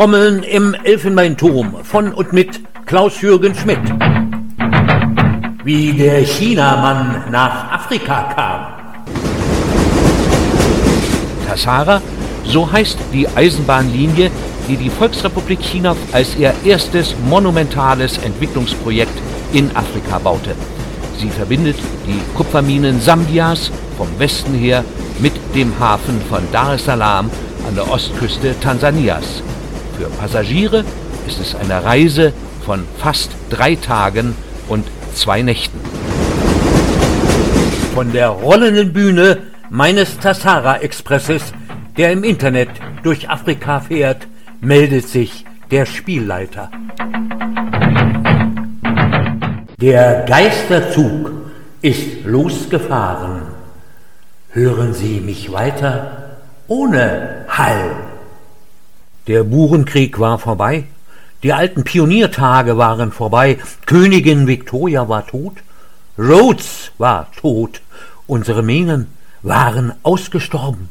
Trommeln im Elfenbeinturm von und mit Klaus-Jürgen Schmidt. Wie der Chinamann nach Afrika kam. Tassara, so heißt die Eisenbahnlinie, die die Volksrepublik China als ihr erstes monumentales Entwicklungsprojekt in Afrika baute. Sie verbindet die Kupferminen Sambias vom Westen her mit dem Hafen von Dar es Salaam an der Ostküste Tansanias. Für Passagiere ist es eine Reise von fast 3 Tagen und 2 Nächten. Von der rollenden Bühne meines Tassara-Expresses, der im Internet durch Afrika fährt, meldet sich der Spielleiter. Der Geisterzug ist losgefahren. Hören Sie mich weiter ohne Hall. Der Burenkrieg war vorbei. Die alten Pioniertage waren vorbei. Königin Victoria war tot. Rhodes war tot. Unsere Minen waren ausgestorben.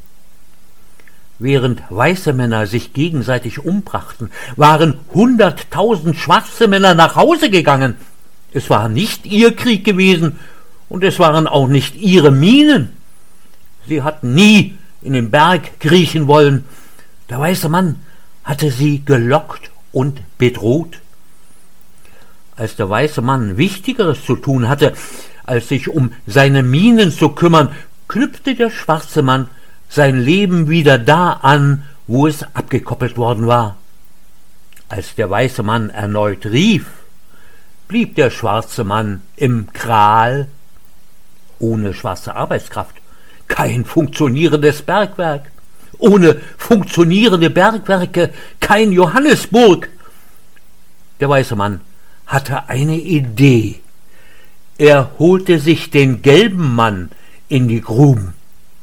Während weiße Männer sich gegenseitig umbrachten, waren 100.000 schwarze Männer nach Hause gegangen. Es war nicht ihr Krieg gewesen und es waren auch nicht ihre Minen. Sie hatten nie in den Berg kriechen wollen. Der weiße Mann hatte sie gelockt und bedroht. Als der weiße Mann Wichtigeres zu tun hatte, als sich um seine Minen zu kümmern, knüpfte der schwarze Mann sein Leben wieder da an, wo es abgekoppelt worden war. Als der weiße Mann erneut rief, blieb der schwarze Mann im Kral. Ohne schwarze Arbeitskraft kein funktionierendes Bergwerk. Ohne funktionierende Bergwerke kein Johannesburg. Der weiße Mann hatte eine Idee. Er holte sich den gelben Mann in die Gruben.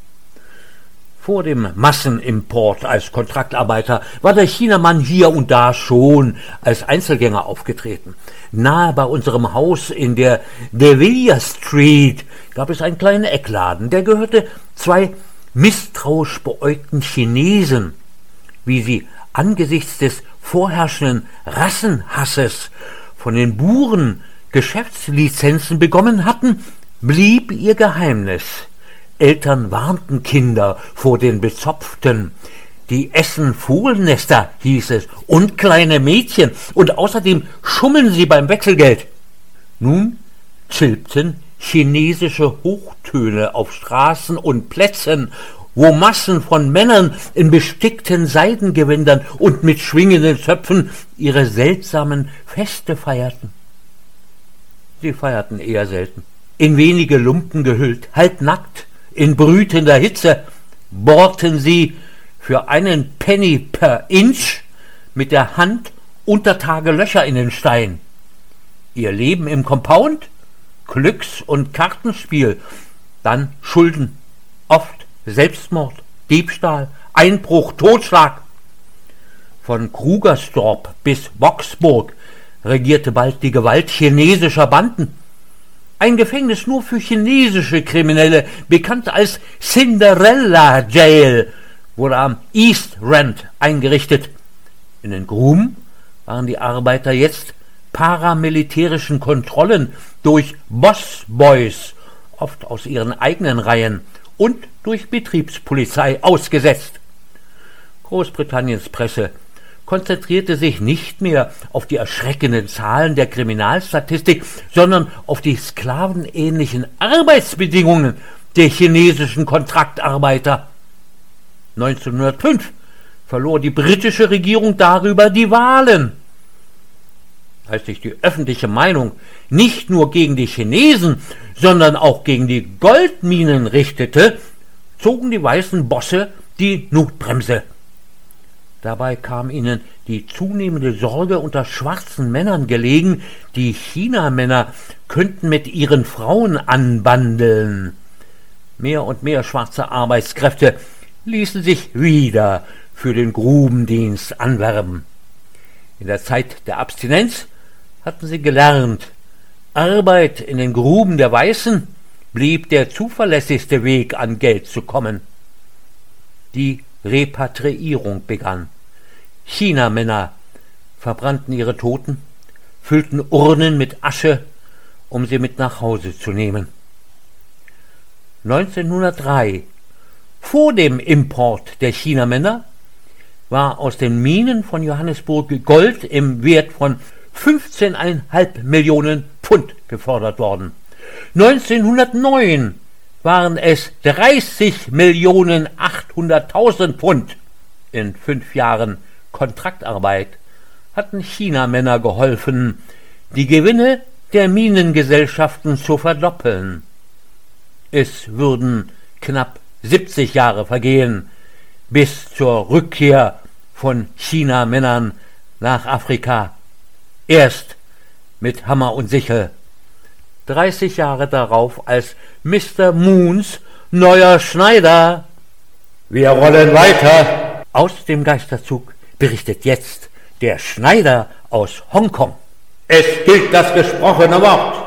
Vor dem Massenimport als Kontraktarbeiter war der Chinamann hier und da schon als Einzelgänger aufgetreten. Nahe bei unserem Haus in der De Villa Street gab es einen kleinen Eckladen, der gehörte 2 misstrauisch beäugten Chinesen. Wie sie angesichts des vorherrschenden Rassenhasses von den Buren Geschäftslizenzen bekommen hatten, blieb ihr Geheimnis. Eltern warnten Kinder vor den Bezopften. Die essen Vogelnester, hieß es, und kleine Mädchen, und außerdem schummeln sie beim Wechselgeld. Nun zilpten chinesische Hochtöne auf Straßen und Plätzen, wo Massen von Männern in bestickten Seidengewändern und mit schwingenden Zöpfen ihre seltsamen Feste feierten. Sie feierten eher selten. In wenige Lumpen gehüllt, halbnackt, in brütender Hitze, bohrten sie für einen Penny per Inch mit der Hand unter Tage Löcher in den Stein. Ihr Leben im Compound? Glücks- und Kartenspiel, dann Schulden, oft Selbstmord, Diebstahl, Einbruch, Totschlag. Von Krugersdorp bis Boxburg regierte bald die Gewalt chinesischer Banden. Ein Gefängnis nur für chinesische Kriminelle, bekannt als Cinderella Jail, wurde am East Rand eingerichtet. In den Gruben waren die Arbeiter jetzt paramilitärischen Kontrollen durch Bossboys, oft aus ihren eigenen Reihen, und durch Betriebspolizei ausgesetzt. Großbritanniens Presse konzentrierte sich nicht mehr auf die erschreckenden Zahlen der Kriminalstatistik, sondern auf die sklavenähnlichen Arbeitsbedingungen der chinesischen Kontraktarbeiter. 1905 verlor die britische Regierung darüber die Wahlen. Als sich die öffentliche Meinung nicht nur gegen die Chinesen, sondern auch gegen die Goldminen richtete, zogen die weißen Bosse die Notbremse. Dabei kam ihnen die zunehmende Sorge unter schwarzen Männern gelegen, die Chinamänner könnten mit ihren Frauen anbandeln. Mehr und mehr schwarze Arbeitskräfte ließen sich wieder für den Grubendienst anwerben. In der Zeit der Abstinenz hatten sie gelernt, Arbeit in den Gruben der Weißen blieb der zuverlässigste Weg, an Geld zu kommen. Die Repatriierung begann. Chinamänner verbrannten ihre Toten, füllten Urnen mit Asche, um sie mit nach Hause zu nehmen. 1903, vor dem Import der Chinamänner, war aus den Minen von Johannesburg Gold im Wert von 15,5 Millionen Pfund gefördert worden. 1909 waren es 30.800.000 Pfund. In 5 Jahren Kontraktarbeit hatten Chinamänner geholfen, die Gewinne der Minengesellschaften zu verdoppeln. Es würden knapp 70 Jahre vergehen bis zur Rückkehr von Chinamännern nach Afrika. Erst mit Hammer und Sichel. 30 Jahre darauf als Mr. Moons neuer Schneider. Wir rollen weiter. Aus dem Geisterzug berichtet jetzt der Schneider aus Hongkong. Es gilt das gesprochene Wort.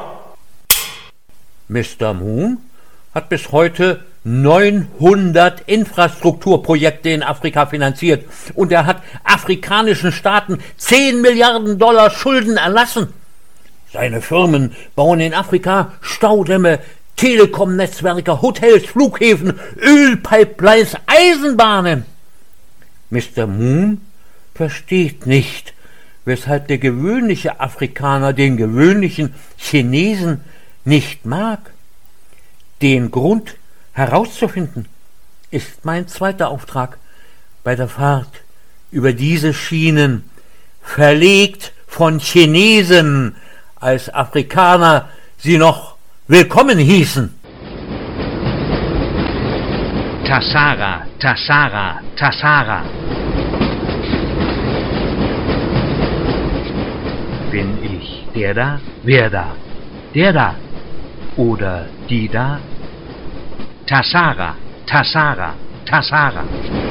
Mr. Moon hat bis heute 900 Infrastrukturprojekte in Afrika finanziert und er hat afrikanischen Staaten 10 Milliarden Dollar Schulden erlassen. Seine Firmen bauen in Afrika Staudämme, Telekom-Netzwerke, Hotels, Flughäfen, Ölpipelines, Eisenbahnen. Mr. Moon versteht nicht, weshalb der gewöhnliche Afrikaner den gewöhnlichen Chinesen nicht mag. Den Grund herauszufinden, ist mein zweiter Auftrag bei der Fahrt über diese Schienen, verlegt von Chinesen, als Afrikaner sie noch willkommen hießen. Tassara, Tassara, Tassara. Bin ich der da? Wer da? Der da? Oder die da? Tassara, Tassara, Tassara.